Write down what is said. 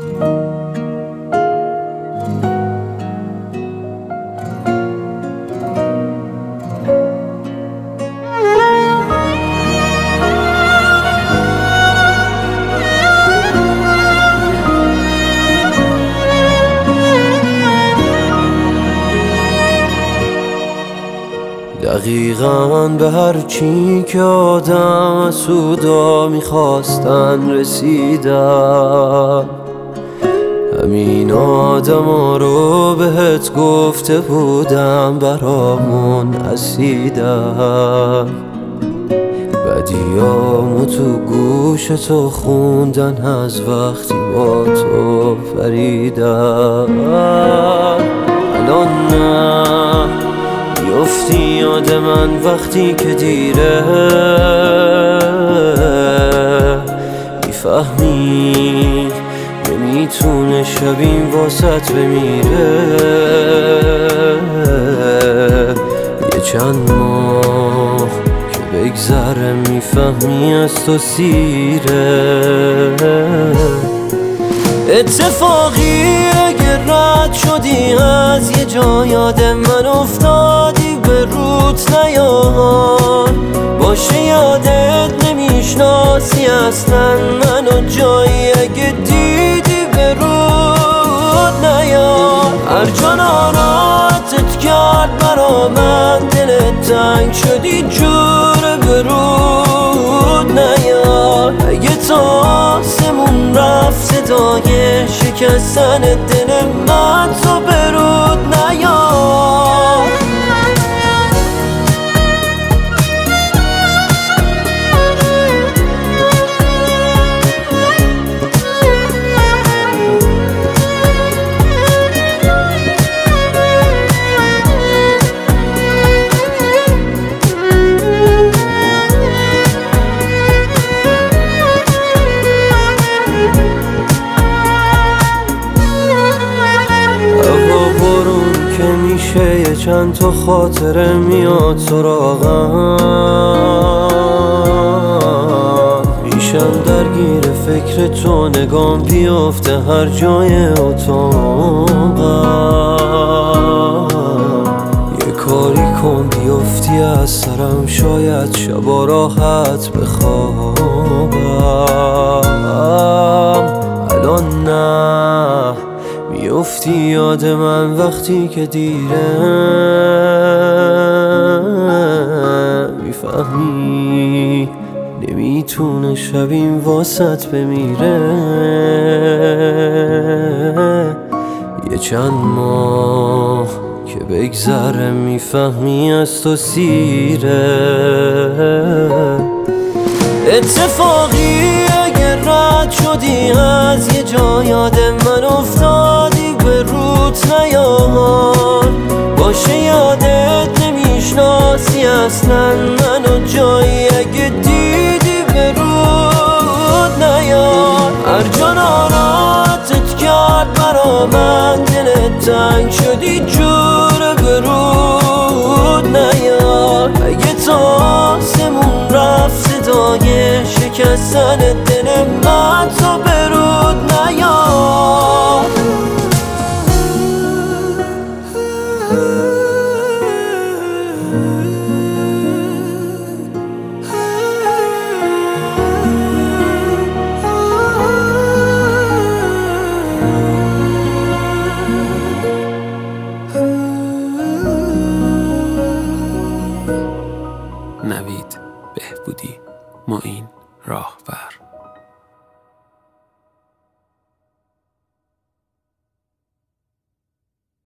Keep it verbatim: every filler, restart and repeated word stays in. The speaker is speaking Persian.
دقیقاً به هر چی که آدم سودا میخواستن رسیدم. همین آدم ها رو بهت گفته بودم برامون اسیدم. بدیامو تو گوش تو خوندن از وقتی با تو فریدم. الان نه میفتی یاد من وقتی که دیره، میفهمی نمیتونه شب این واسط بمیره. یه چند ماه که بگذره میفهمی از تو سیره. اتفاقی اگه رد شدی از یه جا یاد من افتادی به روت نیار. باشه یادت نمیشناسی اصلا منو جایی اگه دیدی به روت نیار. هر جا ناراحتت کرد برا من دلت تنگ شدی جور به روت نیار. اگه تا آسمون رفت صدای شکستن دل من تو به رود نیار. میشه یه چند تا خاطره میاد سراغم. میشم درگیر فکر تو نگام بیافته هر جای اتاقم. یه کاری کن بیافتی از سرم شاید شبا راحت بخوابم. الان نه میفتی یاد من وقتی که دیره، میفهمی نمیتونه شب این واسط بمیره. یه چند ماه که بگذره میفهمی از تو سیره. اتفاقی اگه رد شدی از یه جا یاد من افتادی به روت نیار. باشه یادت نمیشناسی اصلا منو جایی اگه دیدی به روت نیار. هر جا ناراحتت کرد برا من دلت تنگ شدی جور به روت نیار. اگه تا آسمون رفت صدای شکستن دل من تو به رود نیار. نوید بهبودی، معین راهبر.